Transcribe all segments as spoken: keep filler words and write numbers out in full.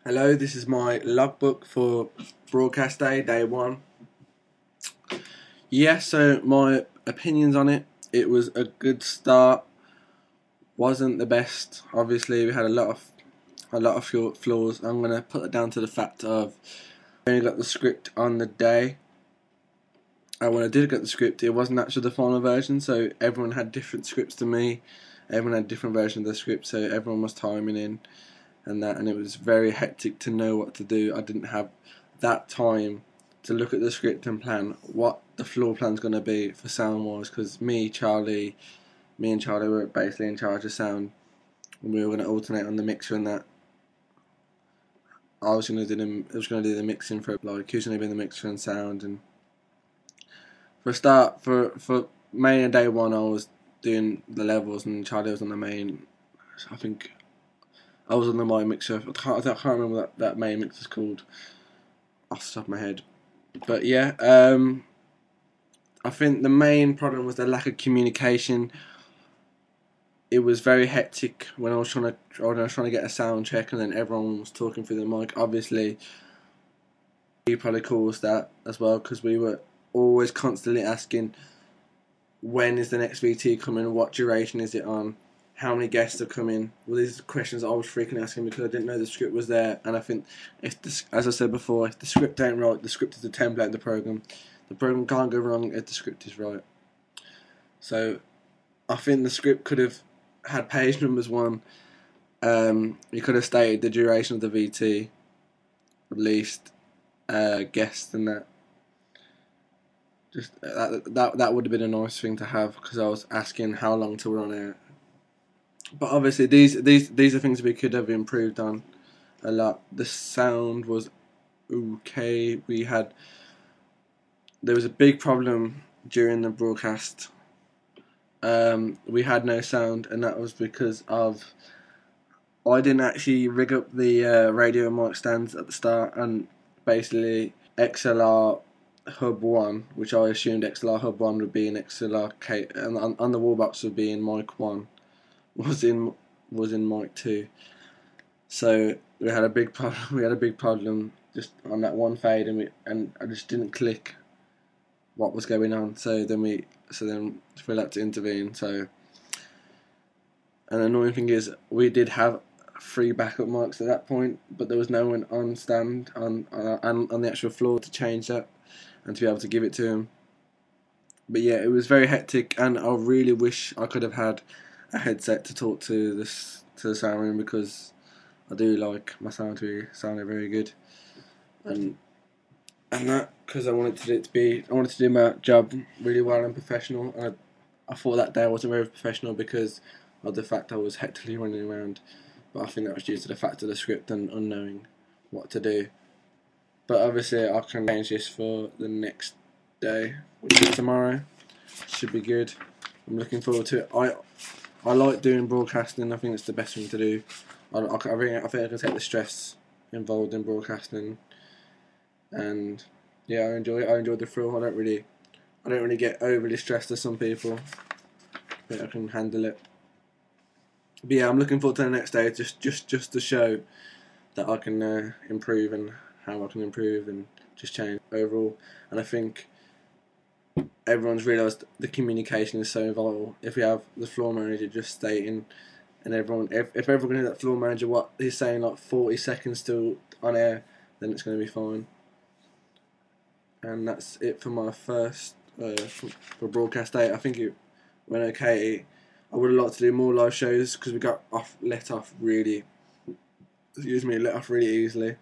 Hello, this is my logbook for broadcast day, day one. Yeah, so my opinions on it, it was a good start. Wasn't the best. Obviously, we had a lot of a lot of flaws. I'm gonna put it down to the fact of I only got the script on the day. And when I did get the script, it wasn't actually the final version, so everyone had different scripts to me. Everyone had different versions of the script, so everyone was timing in and that, and it was very hectic to know what to do. I didn't have that time to look at the script and plan what the floor plan's going to be for sound wise, because me, Charlie, me and Charlie were basically in charge of sound, and we were going to alternate on the mixer and that. I was going to do the I was going to do the mixing for like he was going to be in the mixer and sound, and for a start for for main and day one I was doing the levels and Charlie was on the main. I think I was on the main mixer. I can't, I can't remember what that, that main mixer's called off the top of my head. But yeah, um, I think the main problem was the lack of communication. It was very hectic when I was trying to when I was trying to get a sound check, and then everyone was talking through the mic. Obviously, he probably caused that as well, because we were always constantly asking, when is the next V T coming? What duration is it on? How many guests are coming? Well, these are questions I was freaking asking because I didn't know the script was there. And I think, if the, as I said before, if the script ain't right, the script is the template of the program. The program can't go wrong if the script is right. So, I think the script could have had page numbers one. Um, you could have stated the duration of the V T, at least, uh, guests and that. Just that that that would have been a nice thing to have, because I was asking how long to run it. But obviously, these these these are things we could have improved on a lot. The sound was okay. We had there was a big problem during the broadcast. Um, we had no sound, and that was because of I didn't actually rig up the uh, radio mic stands at the start, and basically X L R Hub one, which I assumed X L R Hub one would be in X L R K, and on, on the wall box would be in mic one, was in was in mic two. So we had a big problem. We had a big problem just on that one fade, and we and I just didn't click what was going on. So then we so then Phil had to intervene. So an annoying thing is we did have three backup mics at that point, but there was no one on stand on uh, on on the actual floor to change that and to be able to give it to him. But yeah, it was very hectic, and I really wish I could have had a headset to talk to this to the sound room, because I do like my sound to be sounding very good, and and that because I wanted to, it to be I wanted to do my job really well and professional. And I, I thought that day I wasn't very professional because of the fact I was hectically running around, but I think that was due to the fact of the script and unknowing what to do. But obviously I can change this for the next day, which is tomorrow. Should be good. I'm looking forward to it. I I like doing broadcasting. I think it's the best thing to do. I, I, I, think, I think I can take the stress involved in broadcasting, and yeah, I enjoy it. I enjoy the thrill. I don't really, I don't really get overly stressed as some people. I think I can handle it. But yeah, I'm looking forward to the next day, just just just to show that I can uh, improve, and how I can improve and just change overall. And I think everyone's realised the communication is so vital. If we have the floor manager just stating, and everyone, if, if everyone can hear that floor manager what he's saying like forty seconds still on air, then it's going to be fine. And that's it for my first uh, for, for broadcast day. I think it went okay. I would have liked to do more live shows, because we got off let off really. Excuse me, let off really easily.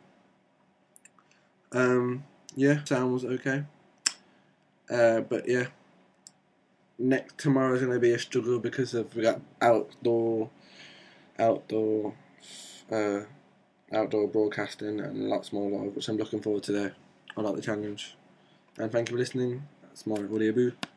Um, yeah, sound was okay. Uh, but yeah, next tomorrow is going to be a struggle because of we got outdoor, outdoor, uh, outdoor broadcasting and lots more live, which I'm looking forward to. There, I like the challenge. And thank you for listening. That's my audio boo.